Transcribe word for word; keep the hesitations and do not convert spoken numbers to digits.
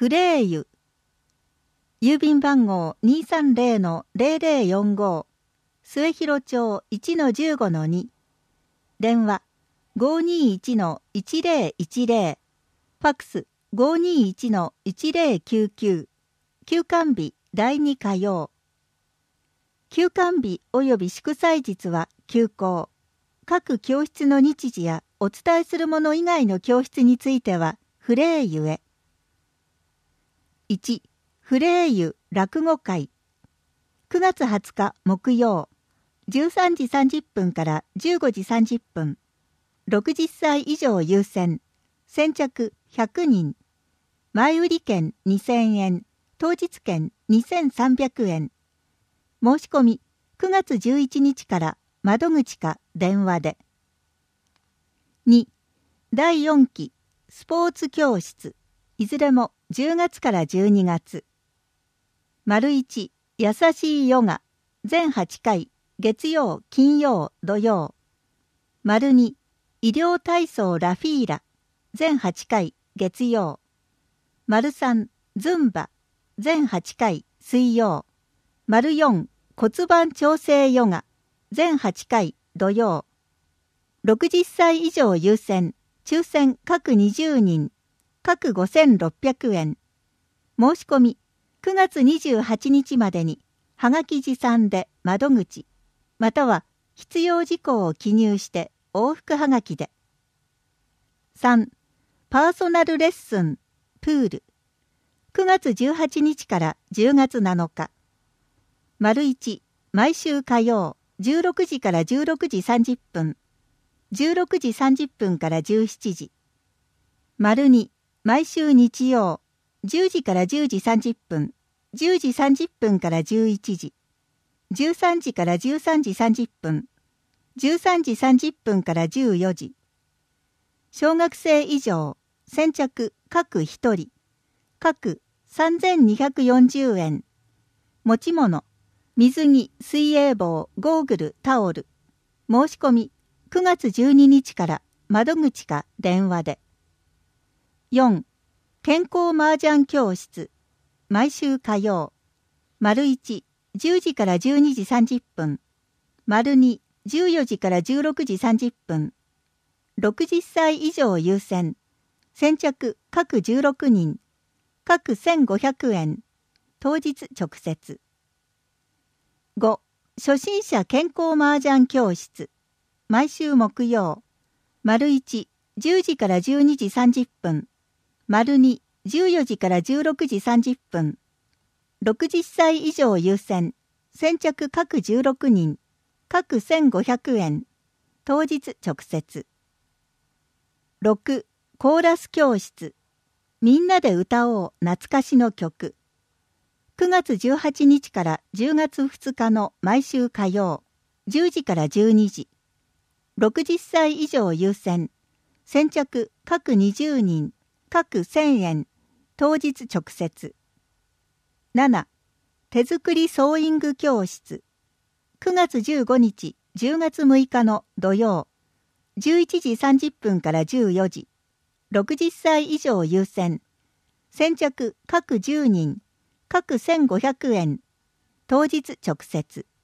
フレーユ。郵便番号 にーさんぜろのぜろぜろよんご、末広町 いちのじゅうごのに、電話 ごーにーいちのいちぜろいちぜろ、ファックス ごーにーいちのいちぜろきゅうきゅう、休館日だいに火曜。休館日及び祝祭日は休校。各教室の日時やお伝えするもの以外の教室についてはフレーユへ。いち、フレーユ落語会。くがつはつか木曜、じゅうさんじさんじゅっぷんからじゅうごじさんじゅっぷん。ろくじゅっさい以上優先。先着ひゃくにん。前売り券にせんえん。当日券にせんさんびゃくえん。申し込みくがつじゅういちにちから窓口か電話で。に、だいよんきスポーツ教室。いずれもじゅうがつからじゅうにがつ。丸いち、優しいヨガ。全はちかい、月曜、金曜、土曜。丸に、医療体操ラフィーラ。全はちかい、月曜。丸さん、ズンバ。全はちかい、水曜。丸よん、骨盤調整ヨガ。全はちかい、土曜。ろくじゅっさい以上優先。抽選各にじゅうにん。各ごせんろっぴゃくえん。申し込みくがつにじゅうはちにちまでにはがき持参で窓口または必要事項を記入して往復はがきで。さん、パーソナルレッスンプール。くがつじゅうはちにちからじゅうがつなのか。丸いち、毎週火曜じゅうろくじからじゅうろくじさんじゅっぷん。じゅうろくじさんじゅっぷんからじゅうしちじ。丸に、毎週日曜、じゅうじからじゅうじさんじゅっぷん、じゅうじさんじゅっぷんからじゅういちじ、じゅうさんじからじゅうさんじさんじゅっぷん、じゅうさんじさんじゅっぷんからじゅうよじ。小学生以上、先着各ひとり、各さんぜんにひゃくよんじゅうえん。持ち物、水着、水泳帽、ゴーグル、タオル。申し込みくがつじゅうににちから窓口か電話で。よん、健康麻雀教室。毎週火曜。丸いち、じゅうじからじゅうにじさんじゅっぷん。丸に、じゅうよじからじゅうろくじさんじゅっぷん。ろくじゅっさい以上優先。先着各じゅうろくにん。各せんごひゃくえん。当日直接。ご、初心者健康麻雀教室。毎週木曜。丸いち、じゅうじからじゅうにじさんじゅっぷん。丸に、じゅうよじからじゅうろくじさんじゅっぷん。ろくじゅっさい以上優先。先着各じゅうろくにん。各せんごひゃくえん。当日直接。ろく、コーラス教室。みんなで歌おう懐かしの曲。くがつじゅうはちにちからじゅうがつふつかの毎週火曜。じゅうじからじゅうにじ。ろくじゅっさい以上優先。先着各にじゅうにん。各せんえん。当日直接。なな、手作りソーイング教室。くがつじゅうごにち、じゅうがつむいかの土曜。じゅういちじさんじゅっぷんからじゅうよじ。ろくじゅっさい以上優先。先着各じゅうにん。各せんごひゃくえん。当日直接。